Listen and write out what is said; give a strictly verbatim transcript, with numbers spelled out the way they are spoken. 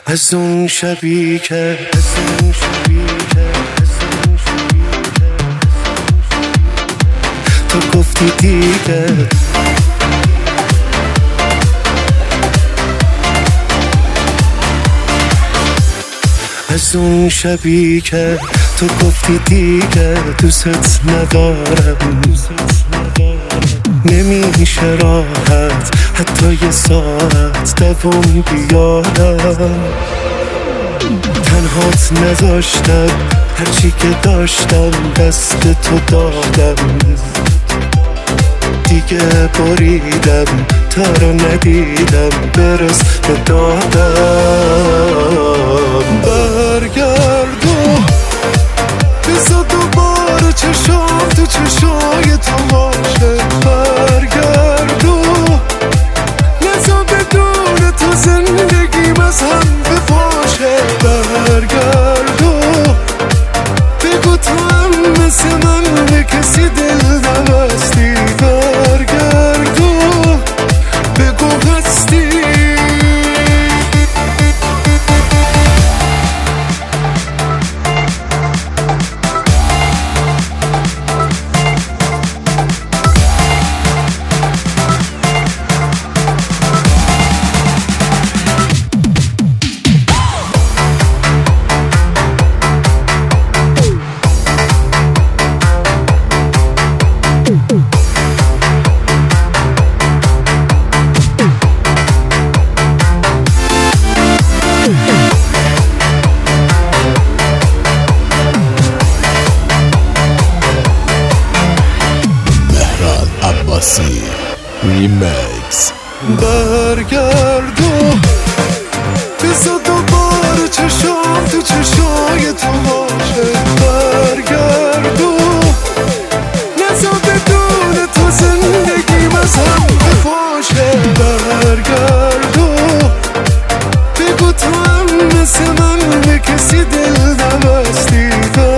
از اون شبی که از اون شبی که از اون شبی که تو گفتی دیگه از اون شبی که تو گفتی دیگه دوست ندارم نمیشه راحت حتی یه ساعت دوام بیارم تنهات نذاشتم هرچی که داشتم دست تو دادم دیگه بریدم تا رو ندیدم برس به دادم برگردو بزا دوباره چشام تو چشای تو باشه برگردو نزا بدون تو زندگیم از هم بپاشه برگردو بگو تو هم مثل من به کسی دل نبستی برگردو بگو هستی ریمیکس برگردو بزا دوباره چشام تو چشای تو باشه برگردو نزا بدون تو زندگیم از هم بپاشه برگردو بگو تو هم مثل من به کسی دل نبستی